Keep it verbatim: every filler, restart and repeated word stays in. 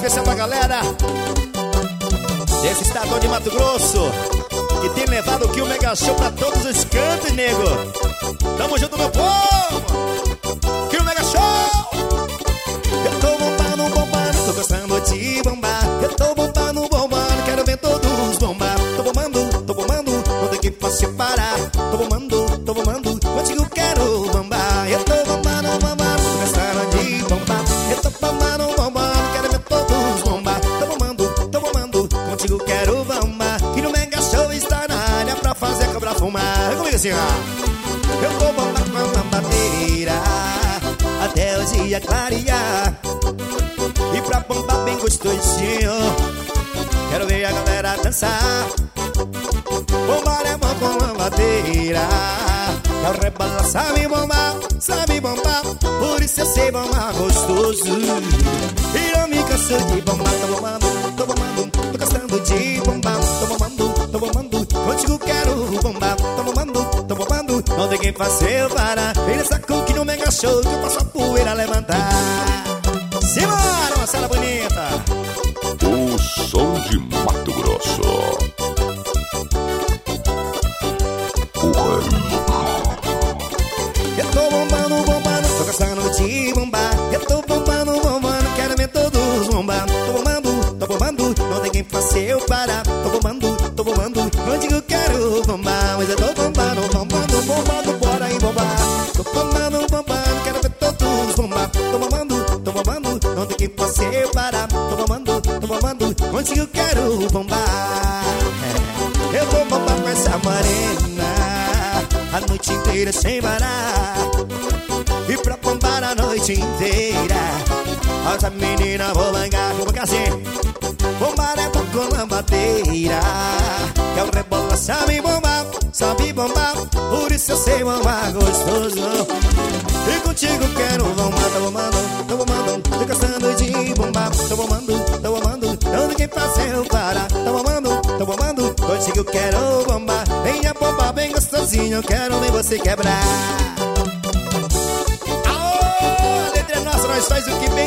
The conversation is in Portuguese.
especial pra galera desse estado de Mato Grosso, que tem levado aqui o Mega Show pra todos os cantos, nego. Tamo junto, meu povo. Que o Mega Show. Eu tô bombando, bombando, tô gostando de bombar. Eu tô bombando, bombando, quero ver todos bombar. Tô bombando, tô bombando, não tem que posso parar. Tô bombando, tô bombando, contigo quero bombar. Eu tô bombando, bombando, tô gostando de bombar. Eu tô bombando, bombando, quero ver todos bombar. Tô bombando, tô bombando, contigo quero bombar. Que no Mega Show está na área pra fazer a cobra fumar. Comigo assim, ó. Eu vou bombar com a bombadeira até o dia clarear. E pra bombar bem gostosinho, quero ver a galera dançar. Bombar é bom com a bombadeira, é o rebola, sabe bombar, sabe bombar. Por isso eu sei bombar gostoso. E não me canso de bombar. Tô bombando, tô bombando, tô gostando de bombar. Tô bombando, tô bombando, contigo quero bombar. Tô bombando, tô bombando, não tem quem fazer eu parar. Vem nessa cook no Mega Show que eu faço a poeira levantar. Simbora, uma sala bonita. O som de Mato Grosso. Eu tô bombando, bombando, tô gostando de bombar. Eu tô bombando, bombando, quero ver todos bombar. Tô bombando, tô bombando, não tem quem faça eu parar. Tô bombando, tô bombando, não digo quero bombar. Mas eu tô bombando, bombando, bombando, bora aí bombar. Tô bombando, bombando, quero ver todos bombar. Tô bombando, tô bombando, não tem quem faça eu parar. Tô bombando, tô bombando, contigo quero bombar. Eu vou bombar com essa morena a noite inteira sem parar. E pra bombar a noite inteira, essa menina vou bangar, vou bangar assim. Bombar é bom com lambadeira, que é o rebola, sabe bombar, sabe bombar. Por isso eu sei bombar gostoso. E contigo quero bombar. Tô bombando, tô bombando, tô gostando de bombar. Tô bombando, tô bombando, não tem quem faça eu parar. Tô bombando, tô bombando, contigo quero bombar. Venha bombar bem gostosinho, eu quero ver você quebrar. Aô, a letra é nossa, nós faz o que